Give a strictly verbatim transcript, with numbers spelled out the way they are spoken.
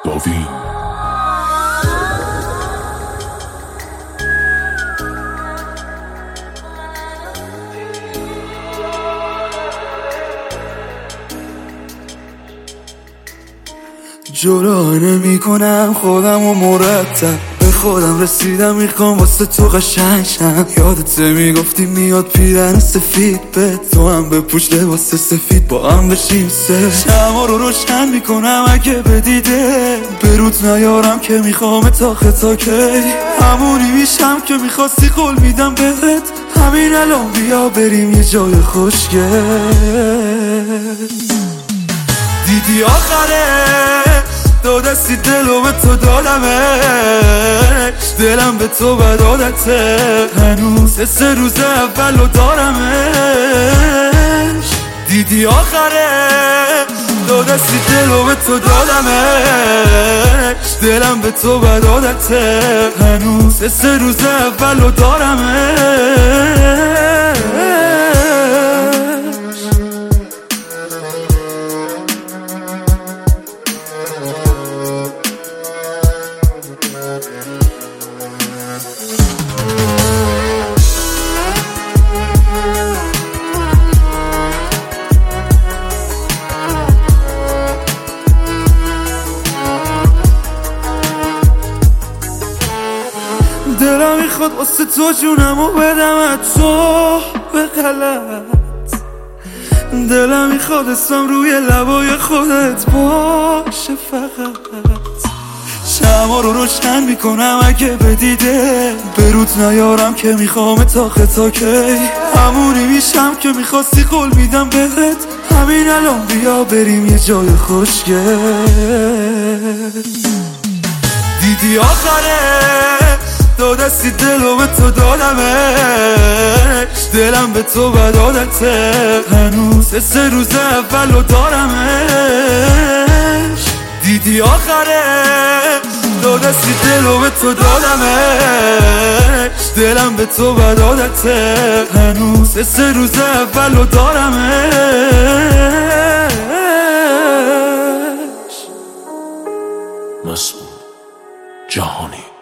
گاوین. جلو نمی کنم خودم و مرتب به خودم رسیدم، میخوام واسه تو قشنگ شم. یادت میگفتی میاد پیرن سفید، به تو هم بپوش لباس سفید با هم بشیم سه. شما رو روشن میکنم اگه بدیده بروت نیارم که میخوام تا خطا کی. همونی میشم که میخواستی قول میدم بهت، همین الان بیا بریم یه جای خوشگل. دیدی آخرش دو دستی دلو به تو دادمش، دلم به تو بد عادته، هنوز سه روز اولو دارمش. دیدی آخرش دو دستی دلو به تو دادمش، دلم به تو بد عادته، هنوز سه روز اولو دارمش. دلم میخواد واسه تو جونمو بدم تو به غلط، دلم میخواد اسم روی لبای خودت باشه فقط. شما رو روشن میکنم اگه بدیده بروت نیارم که میخوام تا خطا کی. همونی میشم که میخواستی قول میدم بهت، همین الان بیا بریم یه جای خوشگل. دیدی آخرش دو دستی دلو به تو دادمش، دلم به تو بد عادته، هنوز سه روز اولو دارمش. دیدی آخرش دو دستی دلو به تو دادمش، دلم به تو بد عادته، هنوز سه روز اولو دارمش. مسعود جهانی.